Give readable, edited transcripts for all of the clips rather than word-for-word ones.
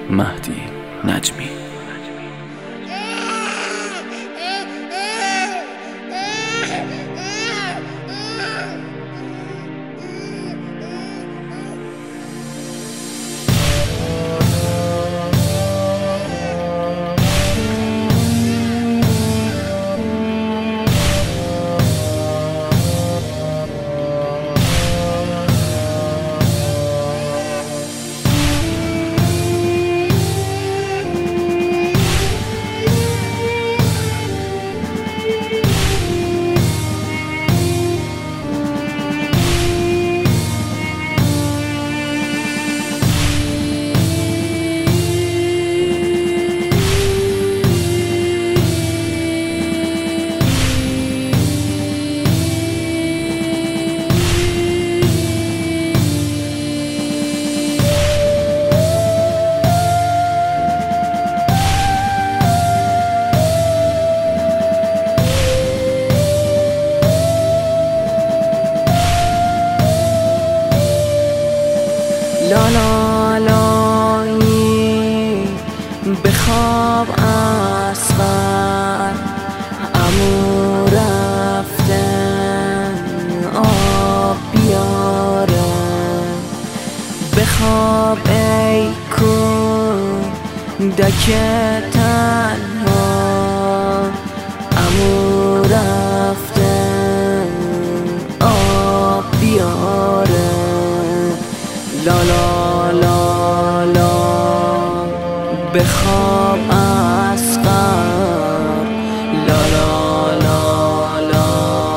مهدی نجمی. لالایی بخواب اصغر، عمو رفتن آب بیاره. بخواب ای کودک تنها، عمو رفتن آب بیاره. لا لا لا لا بخواب اصغر، لا لا لا لا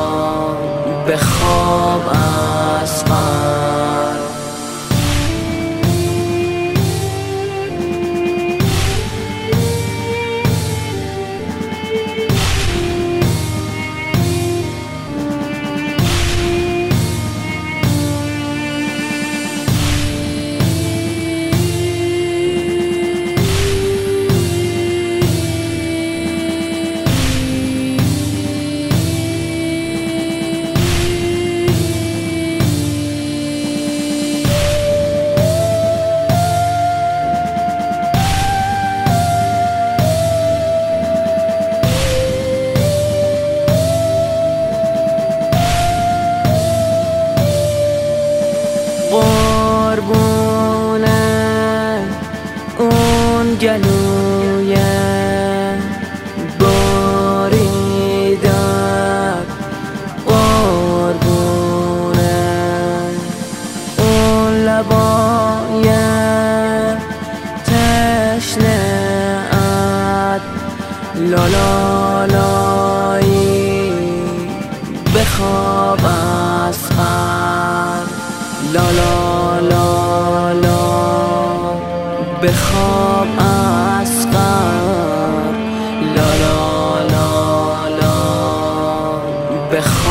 بخواب اصغر. قربونه اون گلوی بریدن، قربونه اون لبای تشنه ات. لا لا لایی بخواب اصغر، لا لا لا لا بخواب اصغر، لا لا لا لا بخواب